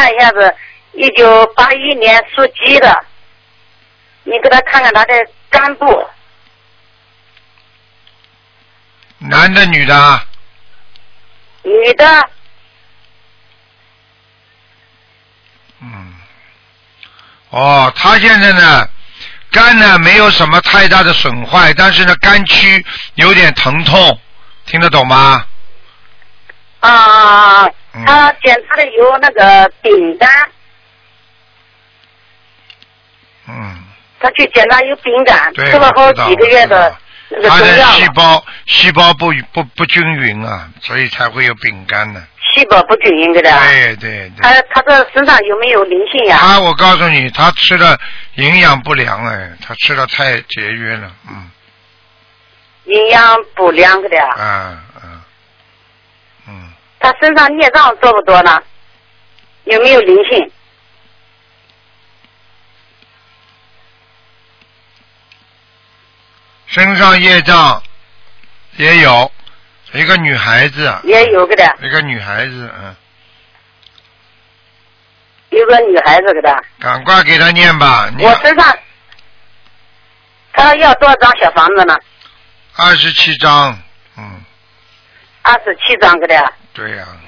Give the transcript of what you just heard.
看一下子，1981年属鸡的，你给他看看他的肝部。 男的女的？ 女的。 哦，他现在呢，肝呢没有什么太大的损坏，但是呢肝区有点疼痛，听得懂吗？ 他检查的有那个丙肝。他去检查有丙肝，吃了好几个月的那个中药。 他的细胞不均匀啊，所以才会有丙肝呢。 细胞不均匀的。 对。 他的身上有没有灵性呀？ 我告诉你，他吃的营养不良他吃的太节约了， 营养不良的。他身上孽障多不多呢？有没有灵性？ 身上业障也有，一个女孩子。 也有个的。 一个女孩子， 有个女孩子给他。 赶快给他念吧。 我身上，他要多少张小房子呢 ？27张。 27张给他。 对呀。